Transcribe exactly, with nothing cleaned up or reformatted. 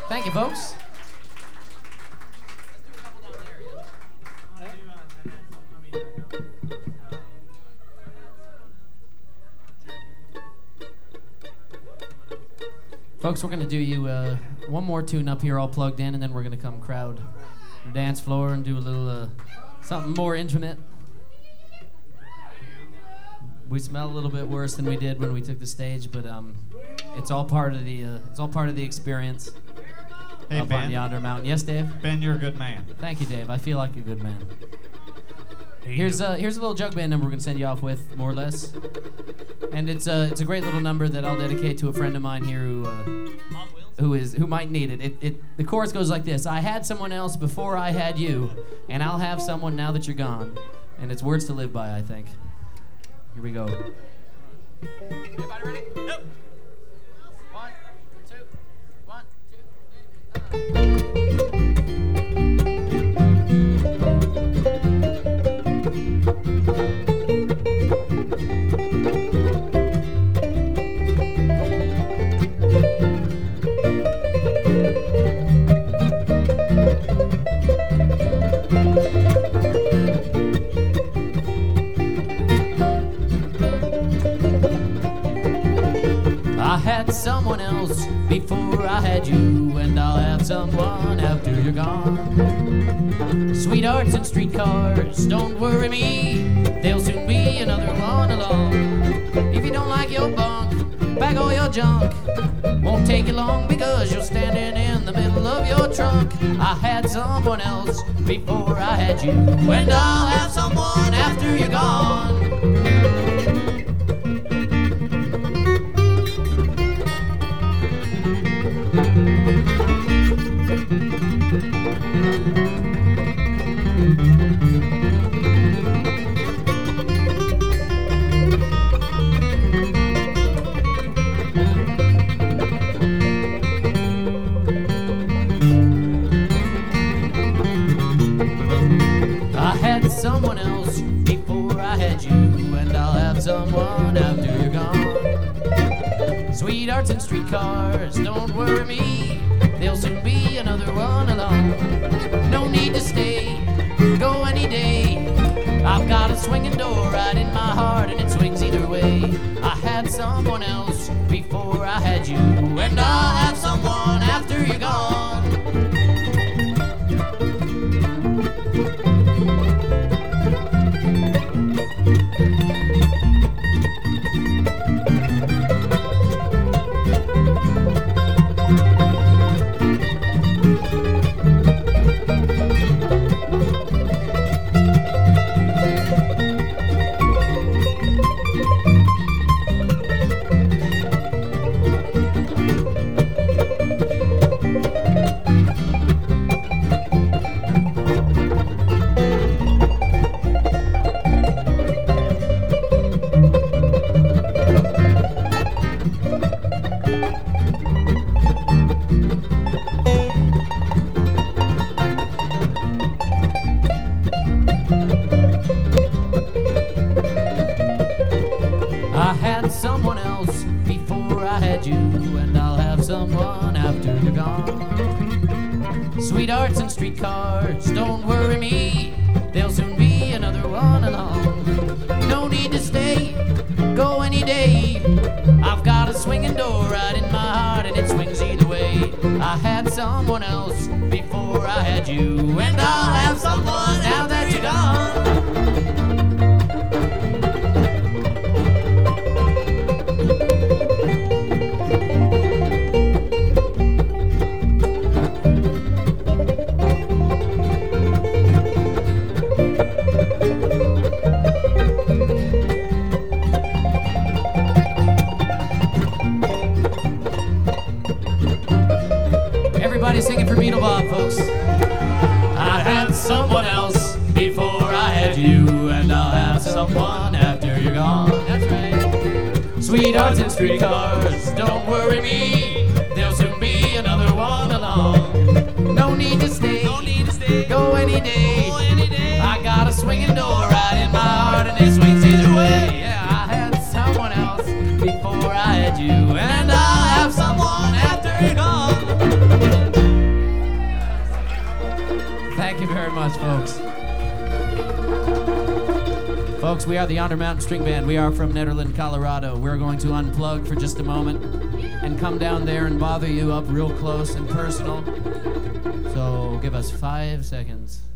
Thank you, folks. Folks, we're going to do you uh, one more tune up here all plugged in, and then we're going to come crowd the dance floor and do a little uh, something more intimate. We smell a little bit worse than we did when we took the stage, but um, it's all part of the uh, it's all part of the experience. Hey, up Ben. on Yonder Mountain. Yes, Dave? Ben, you're a good man. Thank you, Dave. I feel like a good man. Here's uh, here's a little jug band number we're gonna send you off with, more or less, and it's a it's a great little number that I'll dedicate to a friend of mine here who uh, who is who might need it. It it the chorus goes like this: I had someone else before I had you, and I'll have someone now that you're gone, and it's words to live by, I think. Here we go. Everybody ready? Yep. One, two, one, two, three. I had someone else before I had you, and I'll have someone after you're gone. Sweethearts and streetcars, don't worry me, there'll soon be another one along. If you don't like your bunk, pack all your junk. Won't take you long because you're standing in the middle of your trunk. I had someone else before I had you, and I'll have someone after you're gone. I had someone else before I had you, and I'll have someone after you're gone. Sweethearts and streetcars, don't worry me, there'll soon be another one along. No need to stay, go any day. I've got a swinging door right in my heart, and it swings either way. I had someone else before I had you, and I'll have someone after you're gone. I had someone else before I had you, and I'll have someone after you're gone. Sweethearts and streetcars, don't worry me, there'll soon be another one along. No need to stay, go any day. I've got a swinging door right in my heart, and it swings either way. I had someone else before I had you, and I'll have someone now that you're gone. Everybody singing for Beetle Bob, folks. I had someone else before I had you, and I'll have someone after you're gone. That's right. Sweethearts and streetcars, don't worry me, there'll soon be another one along. No need to stay, no need to stay. Go any day. Go any day. I got a swinging door right in my heart, and it swings either way. Yeah, I had someone else before I had you, and I'll have someone after you're gone. Yes. Folks, we are the Yonder Mountain String Band. We are from Nederland, Colorado. We're going to unplug for just a moment and come down there and bother you up real close and personal. So give us five seconds.